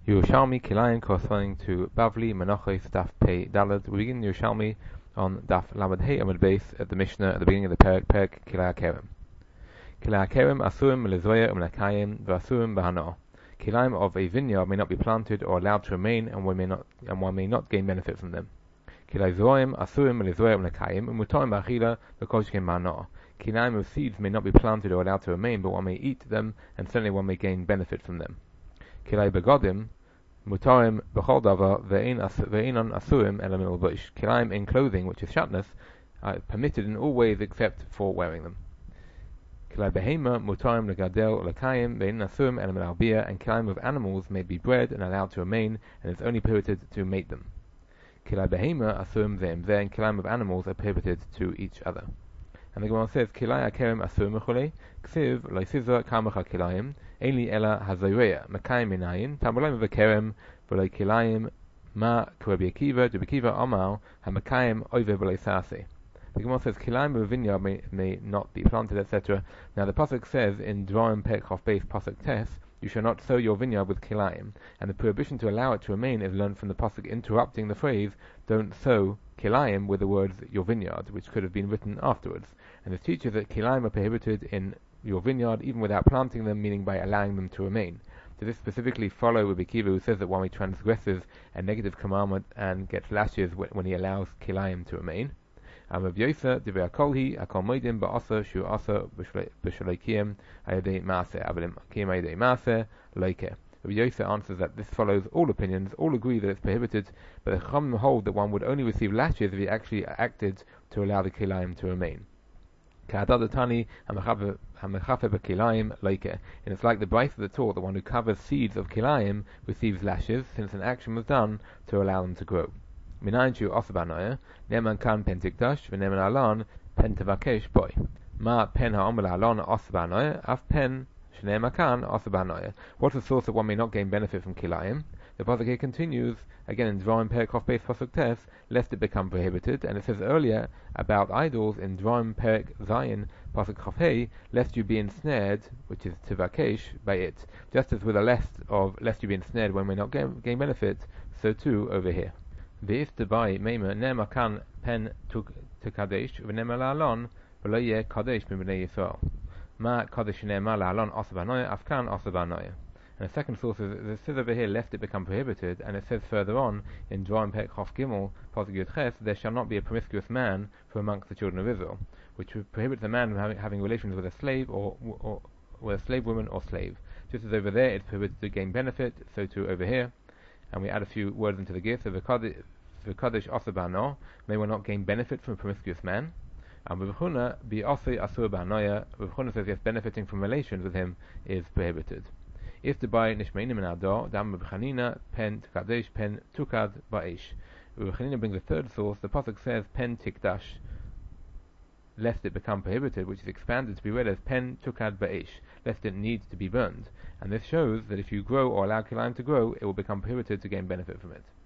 Yerushalmi Kilayim corresponding to Bavli Menachos Daf Pei Dalad. We begin Yerushalmi on Daf Lamed Hey Amud Beis at the Mishnah at the beginning of the Perek Kilay Kerem. Kilay Kerem Asurim Melizoya Umlakayim Vasurim Bahano. Kilayim of a vineyard may not be planted or allowed to remain, and one may not gain benefit from them. Kilay Zoim Asurim Melizoya Umlakayim Umutoim Bachila Bekoshkim Mahano. Kilayim of seeds may not be planted or allowed to remain, but one may eat them, and certainly one may gain benefit from them. Kilay Begodim Mutarim b'chol davar ve'inon asurim ela milbush. Kilayim in clothing, which is shatnez, are permitted in all ways except for wearing them. Kilay behema mutarim legadel lekayim ve'inon asurim ela milalbia. And kilayim of animals may be bred and allowed to remain, and it's only prohibited to mate them. Kilay behema asurim ve'imzeh. And kilayim of animals are prohibited to each other. And the Gemara says, Kilay akerem asurim mechule ksiv loisizra kamacha kilayim. Eli ela hazoreya makayim minayin tamulayim v'kerem v'loi kilayim ma k'Rabbi Akiva Akiva Amar hamakayim oive v'loi sase. The Gemara says kilayim of a vineyard may not be planted, etc. Now the pasuk says in Dvarim Perek Chof Beis pasuk Tes, you shall not sow your vineyard with kilayim, and the prohibition to allow it to remain is learned from the pasuk interrupting the phrase don't sow kilayim with the words your vineyard, which could have been written afterwards. And this teaches that kilayim are prohibited in your vineyard even without planting them, meaning by allowing them to remain. Does this specifically follow Rabbi Akiva, who says that one transgresses a negative commandment and gets lashes when he allows kilayim to remain? Rabbi Yosa divrei akolhi akol moedim ba'asa shu asa b'shaloikiyim ayadei maaseh avalim kiyim ayadei maaseh loike. Rabbi Yosa answers that this follows all opinions. All agree that it's prohibited, but the Chachamim hold that one would only receive lashes if he actually acted to allow the kilayim to remain. And it's like the Brisa that taught the one who covers seeds of kilayim receives lashes, since an action was done to allow them to grow. Neman kan pen tikdash v'neman alon pen tevakesh boy. Ma pen ha'omel alon osbanoye af pen shneman kan osbanoye. What's the source that one may not gain benefit from kilayim? The pasuk here continues again in Dvarim Perek Chof Beis pasuk Tes, lest it become prohibited, and it says earlier about idols in Dvarim Perek Zayin pasuk Chof Hey, lest you be ensnared, which is tevakesh, by it. Just as with the lest you be ensnared when we not gain benefit, so too over here. V'if debai meima nema kan pen tukadesh v'nema la'alon v'lo yeh kadesh b'bnei Yisrael. Ma kadesh nema la'alon osabanoya afkan osabanoya. And the second source is it says over here, lest it become prohibited, and it says further on in Dvarim Perek Chof Gimel pasuk Yud Ches, there shall not be a promiscuous man from amongst the children of Israel, which prohibits a man from having relations with a slave or with a slave woman or slave. Just as over there it's prohibited to gain benefit, so too over here. And we add a few words into the gift. So v'kadosh asur may one not gain benefit from a promiscuous man. And v'chuna bi asur ba'anoya. V'chuna says yes, benefiting from relations with him is prohibited. If the by nishmeinim in ador dam b'chanina pen tkadesh pen tukad ba'esh. B'chanina brings a third source. The pasuk says pen tikdash, lest it become prohibited, which is expanded to be read as pen tukad ba'esh, lest it needs to be burned. And this shows that if you grow or allow kilayim to grow, it will become prohibited to gain benefit from it.